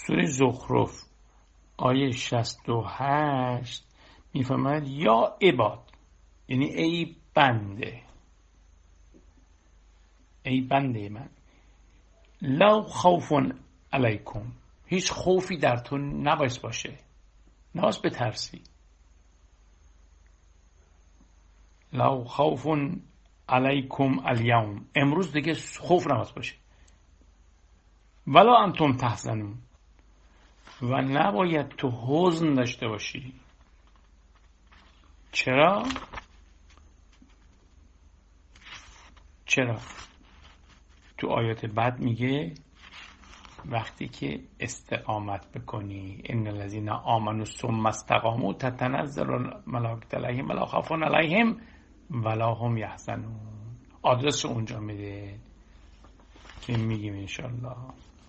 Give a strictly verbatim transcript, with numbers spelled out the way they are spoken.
سوره زخرف آیه شصت و هشت میفرماید یا عباد، یعنی ای بنده، ای بنده من، لا خوف علیکم، هیچ خوفی در تو نباید باشه، نباید بترسی. لا خوف علیکم الیوم، امروز دیگه خوف نباید باشه. ولا انتم تحزنون، و نباید تو حزن داشته باشی. چرا؟ چرا؟ تو آیات بعد میگه وقتی که استقامت بکنی، ان الذين آمنوا ثم استقاموا تتنزل الملائکه علیهم ولا خوف علیهم ولا هم یحزنون. آدرس اونجا میده که میگیم انشالله.